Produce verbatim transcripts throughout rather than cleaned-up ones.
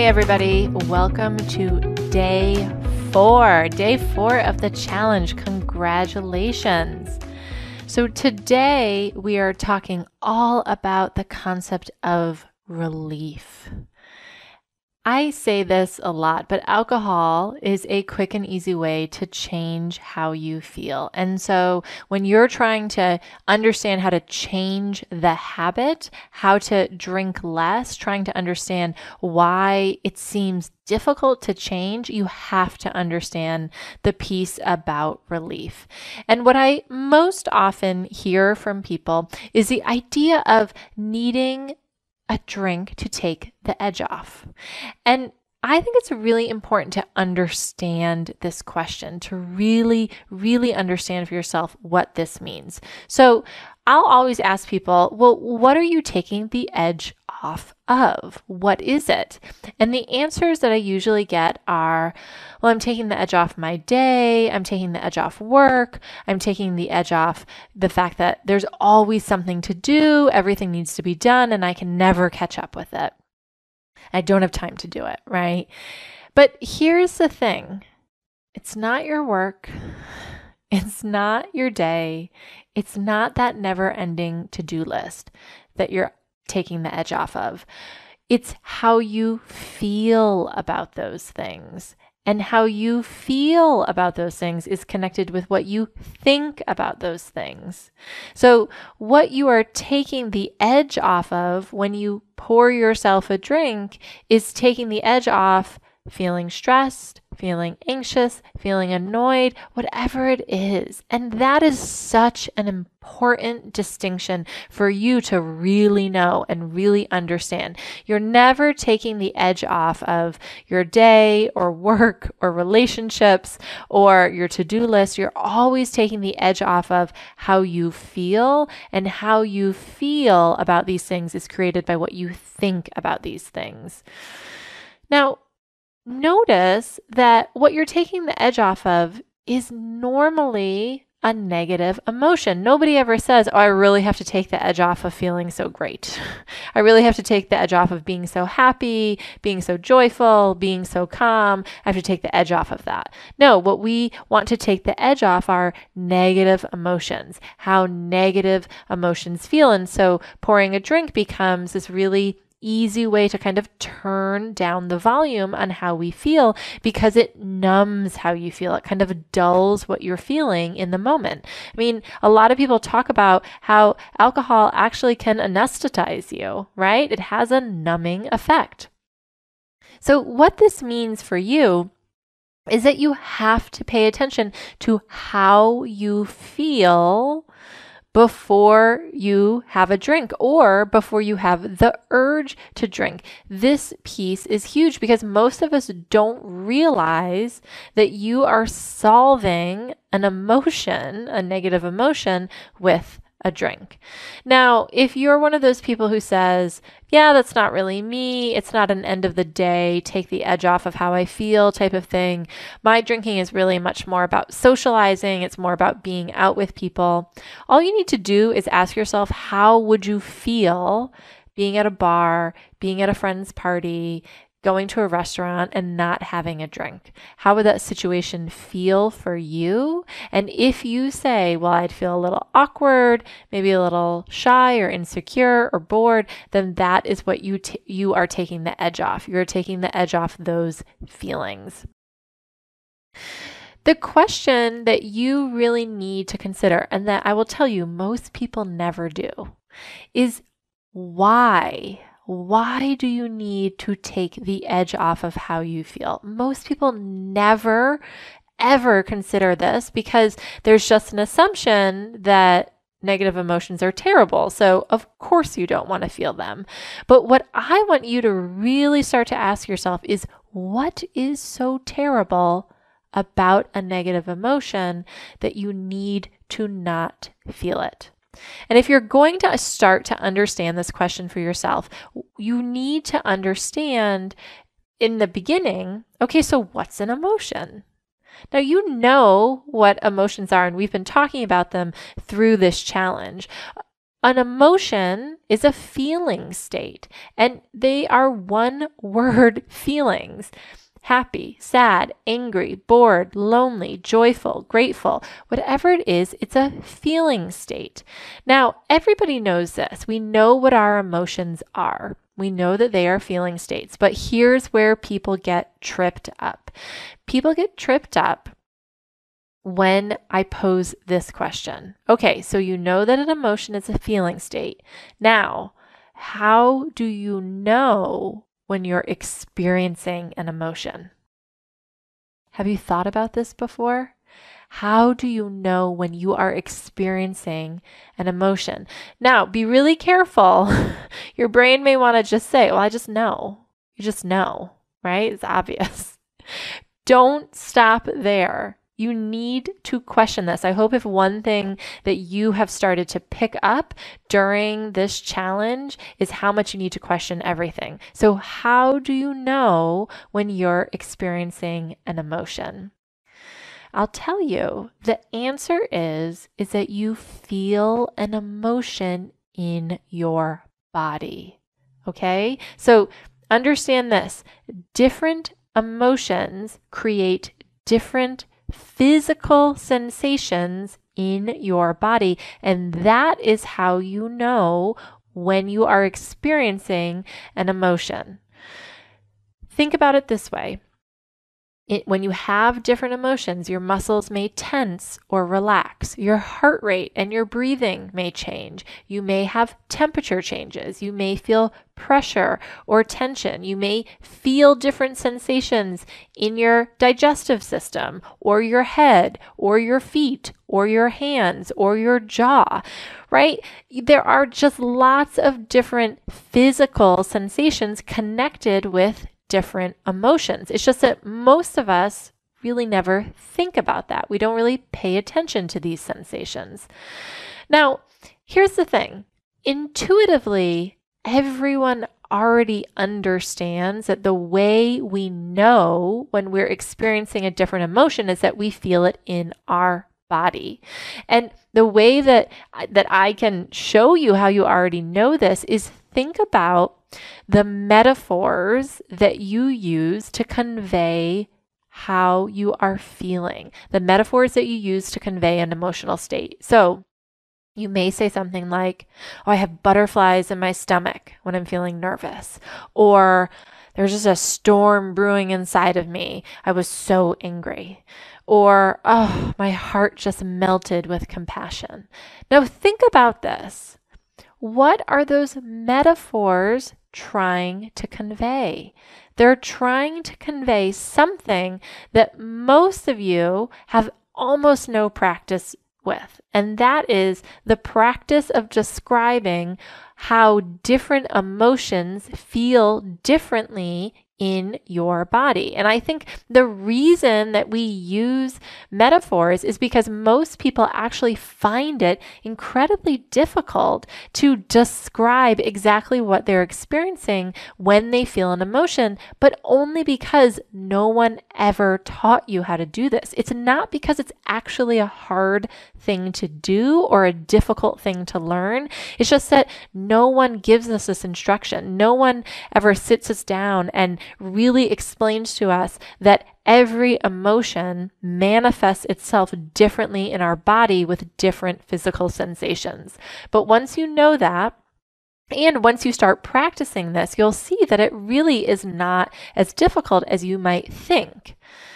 everybody. Welcome to day four, day four of the challenge. Congratulations. So today we are talking all about the concept of relief. I say this a lot, but alcohol is a quick and easy way to change how you feel. And so when you're trying to understand how to change the habit, how to drink less, trying to understand why it seems difficult to change, you have to understand the piece about relief. And what I most often hear from people is the idea of needing a drink to take the edge off. And I think it's really important to understand this question, to really, really understand for yourself what this means. So I'll always ask people, well, what are you taking the edge off of? What is it? And the answers that I usually get are, well, I'm taking the edge off my day. I'm taking the edge off work. I'm taking the edge off the fact that there's always something to do. Everything needs to be done and I can never catch up with it. I don't have time to do it, right? But here's the thing. It's not your work. It's not your day. It's not that never-ending to-do list that you're taking the edge off of. It's how you feel about those things. And how you feel about those things is connected with what you think about those things. So what you are taking the edge off of when you pour yourself a drink is taking the edge off feeling stressed, feeling anxious, feeling annoyed, whatever it is. And that is such an important distinction for you to really know and really understand. You're never taking the edge off of your day or work or relationships or your to-do list. You're always taking the edge off of how you feel, and how you feel about these things is created by what you think about these things. Now, notice that what you're taking the edge off of is normally a negative emotion. Nobody ever says, oh, I really have to take the edge off of feeling so great. I really have to take the edge off of being so happy, being so joyful, being so calm. I have to take the edge off of that. No, what we want to take the edge off are negative emotions, how negative emotions feel. And so pouring a drink becomes this really easy way to kind of turn down the volume on how we feel, because it numbs how you feel. It kind of dulls what you're feeling in the moment. I mean, a lot of people talk about how alcohol actually can anesthetize you, right? It has a numbing effect. So what this means for you is that you have to pay attention to how you feel before you have a drink or before you have the urge to drink. This piece is huge because most of us don't realize that you are solving an emotion, a negative emotion, with a drink. Now, if you're one of those people who says, yeah, that's not really me, it's not an end of the day, take the edge off of how I feel type of thing, my drinking is really much more about socializing, it's more about being out with people, all you need to do is ask yourself, how would you feel being at a bar, being at a friend's party, going to a restaurant and not having a drink? How would that situation feel for you? And if you say, well, I'd feel a little awkward, maybe a little shy or insecure or bored, then that is what you t- you are taking the edge off. You're taking the edge off those feelings. The question that you really need to consider, and that I will tell you most people never do, is why? Why do you need to take the edge off of how you feel? Most people never, ever consider this because there's just an assumption that negative emotions are terrible. So of course you don't want to feel them. But what I want you to really start to ask yourself is, what is so terrible about a negative emotion that you need to not feel it? And if you're going to start to understand this question for yourself, you need to understand in the beginning, okay, so what's an emotion? Now, you know what emotions are, and we've been talking about them through this challenge. an emotion is a feeling state, and they are one word feelings. Happy, sad, angry, bored, lonely, joyful, grateful, whatever it is, it's a feeling state. Now, everybody knows this. We know what our emotions are. We know that they are feeling states, but here's where people get tripped up. People get tripped up when I pose this question. Okay, so you know that an emotion is a feeling state. Now, how do you know when you're experiencing an emotion? Have you thought about this before? How do you know when you are experiencing an emotion? Now, be really careful. Your brain may want to just say, well, I just know. You just know, right? It's obvious. Don't stop there. You need to question this. I hope if one thing that you have started to pick up during this challenge is how much you need to question everything. So how do you know when you're experiencing an emotion? I'll tell you, the answer is, is that you feel an emotion in your body. Okay? So understand this. Different emotions create different physical sensations in your body, and that is how you know when you are experiencing an emotion. Think about it this way. It, when you have different emotions, your muscles may tense or relax. Your heart rate and your breathing may change. You may have temperature changes. You may feel pressure or tension. You may feel different sensations in your digestive system or your head or your feet or your hands or your jaw, right? There are just lots of different physical sensations connected with different emotions. It's just that most of us really never think about that. We don't really pay attention to these sensations. Now, here's the thing. Intuitively, everyone already understands that the way we know when we're experiencing a different emotion is that we feel it in our body. And the way that that I can show you how you already know this is think about the metaphors that you use to convey how you are feeling, the metaphors that you use to convey an emotional state. So you may say something like, oh, I have butterflies in my stomach when I'm feeling nervous, or there's just a storm brewing inside of me. I was so angry. Or, oh, my heart just melted with compassion. Now think about this. What are those metaphors trying to convey? They're trying to convey something that most of you have almost no practice with, and that is the practice of describing how different emotions feel differently in your body. And I think the reason that we use metaphors is because most people actually find it incredibly difficult to describe exactly what they're experiencing when they feel an emotion, but only because no one ever taught you how to do this. It's not because it's actually a hard thing to do or a difficult thing to learn. It's just that no one gives us this instruction. No one ever sits us down and really explains to us that every emotion manifests itself differently in our body with different physical sensations. But once you know that, and once you start practicing this, you'll see that it really is not as difficult as you might think.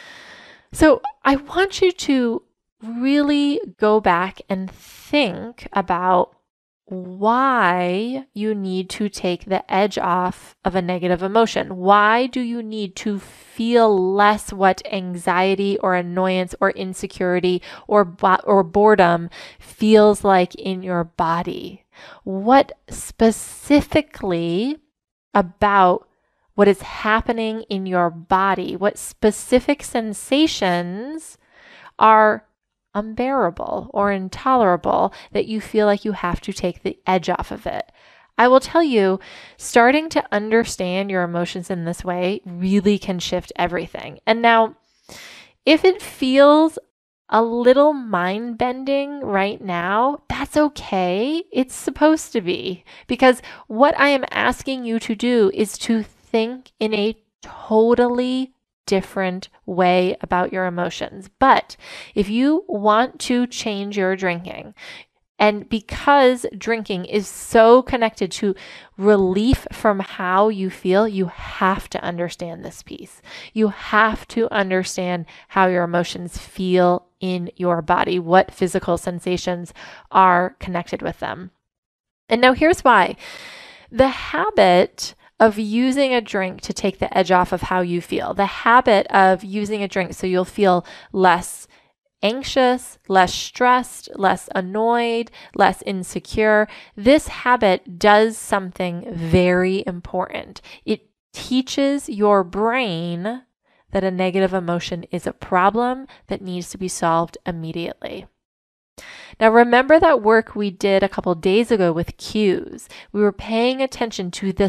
So I want you to really go back and think about why you need to take the edge off of a negative emotion. Why do you need to feel less what anxiety or annoyance or insecurity or bo- or boredom feels like in your body? What specifically about what is happening in your body, what specific sensations are unbearable or intolerable that you feel like you have to take the edge off of it? I will tell you, starting to understand your emotions in this way really can shift everything. And now, if it feels a little mind bending right now, that's okay. It's supposed to be, because what I am asking you to do is to think in a totally different way about your emotions. But if you want to change your drinking, and because drinking is so connected to relief from how you feel, you have to understand this piece. You have to understand how your emotions feel in your body, what physical sensations are connected with them. And now here's why. The habit of using a drink to take the edge off of how you feel, the habit of using a drink so you'll feel less anxious, less stressed, less annoyed, less insecure. This habit does something very important. It teaches your brain that a negative emotion is a problem that needs to be solved immediately. Now, remember that work we did a couple days ago with cues. We were paying attention to the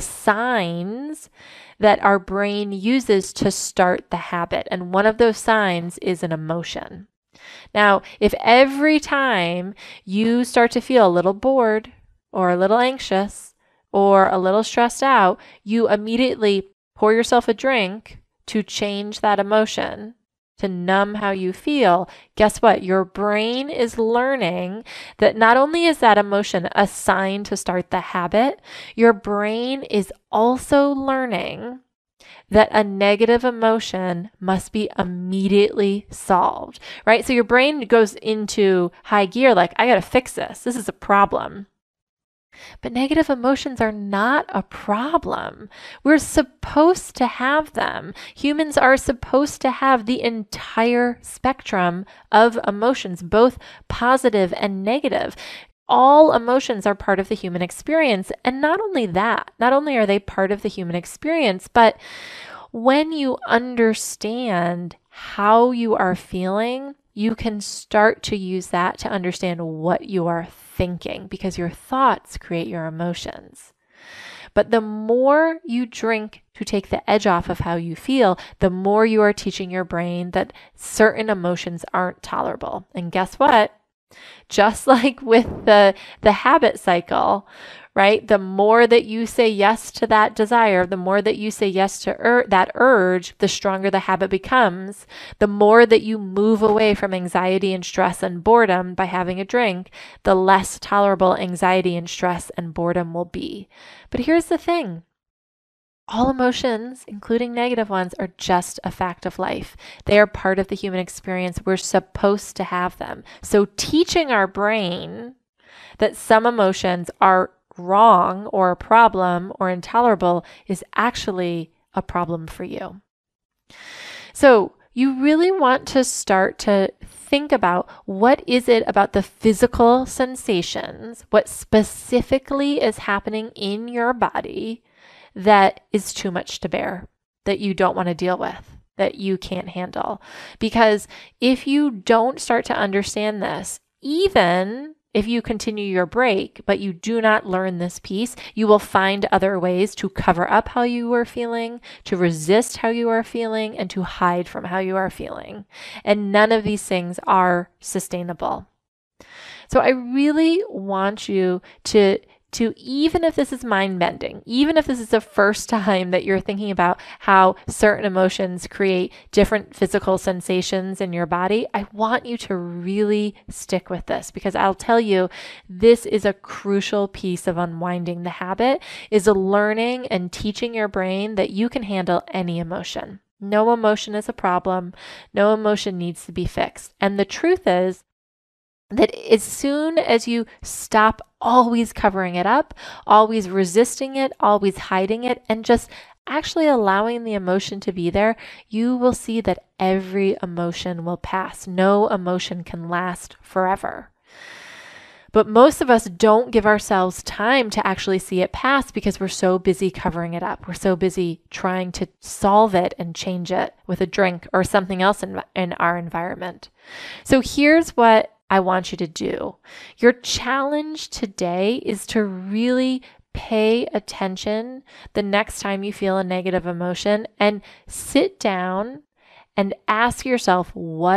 signs that our brain uses to start the habit. And one of those signs is an emotion. Now, if every time you start to feel a little bored or a little anxious or a little stressed out, you immediately pour yourself a drink to change that emotion, to numb how you feel, guess what? Your brain is learning that not only is that emotion a sign to start the habit, your brain is also learning that a negative emotion must be immediately solved, right? So your brain goes into high gear like, I got to fix this. This is a problem. But negative emotions are not a problem. We're supposed to have them. Humans are supposed to have the entire spectrum of emotions, both positive and negative. All emotions are part of the human experience. And not only that, not only are they part of the human experience, but when you understand how you are feeling, you can start to use that to understand what you are thinking, because your thoughts create your emotions. But the more you drink to take the edge off of how you feel, the more you are teaching your brain that certain emotions aren't tolerable. And guess what? Just like with the, the habit cycle, right? The more that you say yes to that desire, the more that you say yes to ur- that urge, the stronger the habit becomes. The more that you move away from anxiety and stress and boredom by having a drink, the less tolerable anxiety and stress and boredom will be. But here's the thing. All emotions, including negative ones, are just a fact of life. They are part of the human experience. We're supposed to have them. So teaching our brain that some emotions are wrong or a problem or intolerable is actually a problem for you. So you really want to start to think about, what is it about the physical sensations, what specifically is happening in your body that is too much to bear, that you don't want to deal with, that you can't handle. Because if you don't start to understand this, even if you continue your break, but you do not learn this piece, you will find other ways to cover up how you are feeling, to resist how you are feeling, and to hide from how you are feeling. And none of these things are sustainable. So I really want you to to, even if this is mind-bending, even if this is the first time that you're thinking about how certain emotions create different physical sensations in your body, I want you to really stick with this, because I'll tell you, this is a crucial piece of unwinding the habit, is learning and teaching your brain that you can handle any emotion. No emotion is a problem. No emotion needs to be fixed. And the truth is, that as soon as you stop always covering it up, always resisting it, always hiding it, and just actually allowing the emotion to be there, you will see that every emotion will pass. No emotion can last forever. But most of us don't give ourselves time to actually see it pass because we're so busy covering it up. We're so busy trying to solve it and change it with a drink or something else in, in our environment. So here's what I want you to do. Your challenge today is to really pay attention the next time you feel a negative emotion and sit down and ask yourself, what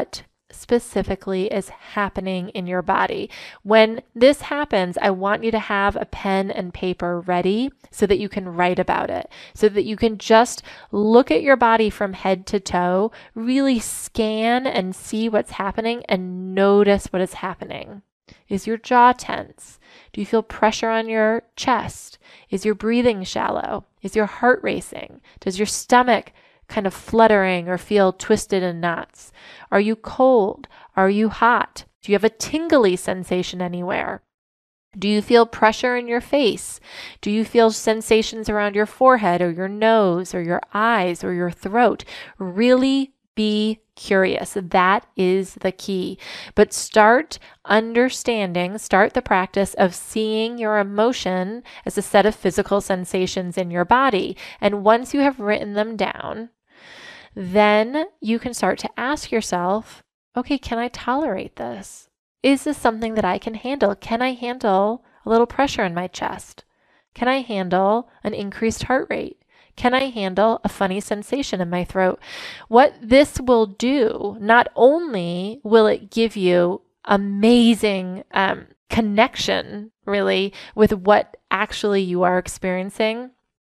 specifically is happening in your body. When this happens, I want you to have a pen and paper ready so that you can write about it, so that you can just look at your body from head to toe, really scan and see what's happening and notice what is happening. Is your jaw tense? Do you feel pressure on your chest? Is your breathing shallow? Is your heart racing? Does your stomach kind of fluttering or feel twisted in knots? Are you cold? Are you hot? Do you have a tingly sensation anywhere? Do you feel pressure in your face? Do you feel sensations around your forehead or your nose or your eyes or your throat? Really be curious. That is the key. But start understanding, start the practice of seeing your emotion as a set of physical sensations in your body. And once you have written them down, then you can start to ask yourself, okay, can I tolerate this? Is this something that I can handle? Can I handle a little pressure in my chest? Can I handle an increased heart rate? Can I handle a funny sensation in my throat? What this will do, not only will it give you amazing um, connection, really, with what actually you are experiencing,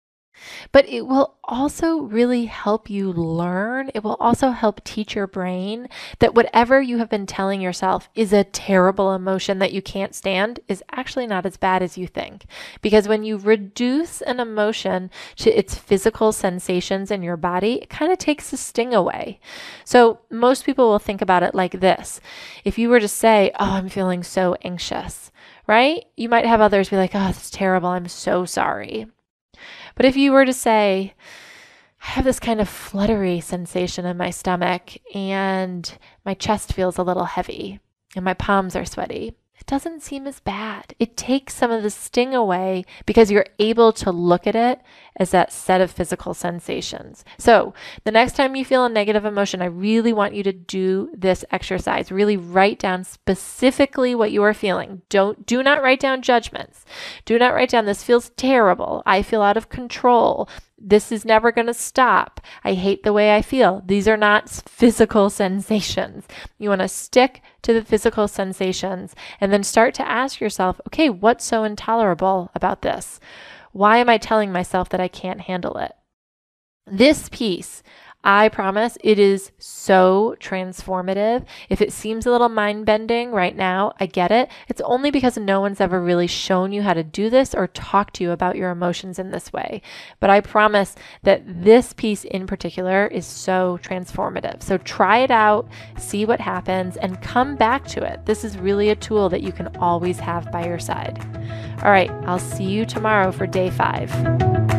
but it will also really help you learn. It will also help teach your brain that whatever you have been telling yourself is a terrible emotion that you can't stand is actually not as bad as you think. Because when you reduce an emotion to its physical sensations in your body, it kind of takes the sting away. So most people will think about it like this. If you were to say, oh, I'm feeling so anxious, right? You might have others be like, oh, that's terrible. I'm so sorry. But if you were to say, I have this kind of fluttery sensation in my stomach and my chest feels a little heavy and my palms are sweaty, it doesn't seem as bad. It takes some of the sting away because you're able to look at it as that set of physical sensations. So the next time you feel a negative emotion, I really want you to do this exercise. Really write down specifically what you are feeling. Don't, do not write down judgments. Do not write down, this feels terrible. I feel out of control. This is never going to stop. I hate the way I feel. These are not physical sensations. You want to stick to the physical sensations and then start to ask yourself, okay, what's so intolerable about this? Why am I telling myself that I can't handle it? This piece, I promise, it is so transformative. If it seems a little mind-bending right now, I get it. It's only because no one's ever really shown you how to do this or talk to you about your emotions in this way. But I promise that this piece in particular is so transformative. So try it out, see what happens, and come back to it. This is really a tool that you can always have by your side. All right, I'll see you tomorrow for day five.